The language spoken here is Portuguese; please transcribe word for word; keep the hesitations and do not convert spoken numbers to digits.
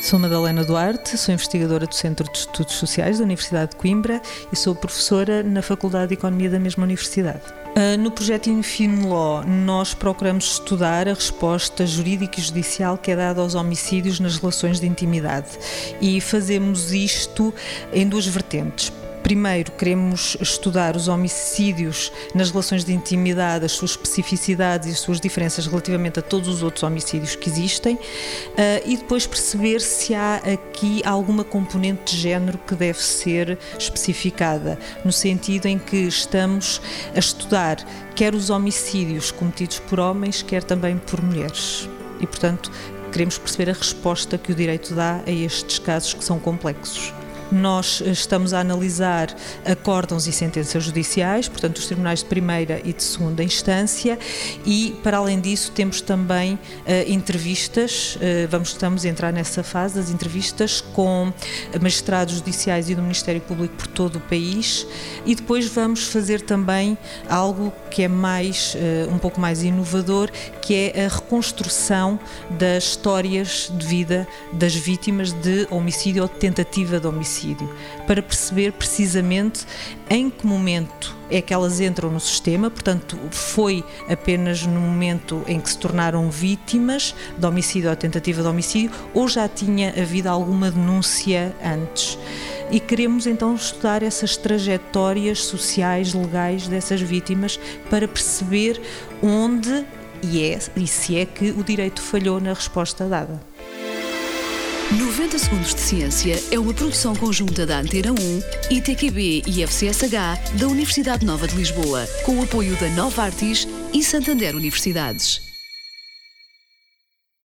Sou Madalena Duarte, sou investigadora do Centro de Estudos Sociais da Universidade de Coimbra e sou professora na Faculdade de Economia da mesma universidade. No projeto Infine Law, nós procuramos estudar a resposta jurídica e judicial que é dada aos homicídios nas relações de intimidade e fazemos isto em duas vertentes. Primeiro, queremos estudar os homicídios nas relações de intimidade, as suas especificidades e as suas diferenças relativamente a todos os outros homicídios que existem, e depois perceber se há aqui alguma componente de género que deve ser especificada, no sentido em que estamos a estudar quer os homicídios cometidos por homens, quer também por mulheres. E, portanto, queremos perceber a resposta que o direito dá a estes casos que são complexos. Nós estamos a analisar acórdãos e sentenças judiciais, portanto, os tribunais de primeira e de segunda instância, e, para além disso, temos também uh, entrevistas, uh, vamos, estamos a entrar nessa fase das entrevistas com magistrados judiciais e do Ministério Público por todo o país, e depois vamos fazer também algo que é mais, uh, um pouco mais inovador, que é a reconstrução das histórias de vida das vítimas de homicídio ou de tentativa de homicídio, para perceber precisamente em que momento é que elas entram no sistema, portanto, foi apenas no momento em que se tornaram vítimas de homicídio ou tentativa de homicídio, ou já tinha havido alguma denúncia antes. E queremos então estudar essas trajetórias sociais, legais dessas vítimas para perceber onde e, é, e se é que o direito falhou na resposta dada. noventa Segundos de Ciência é uma produção conjunta da Antena um, I T Q B e F C S H da Universidade Nova de Lisboa, com o apoio da Novartis e Santander Universidades.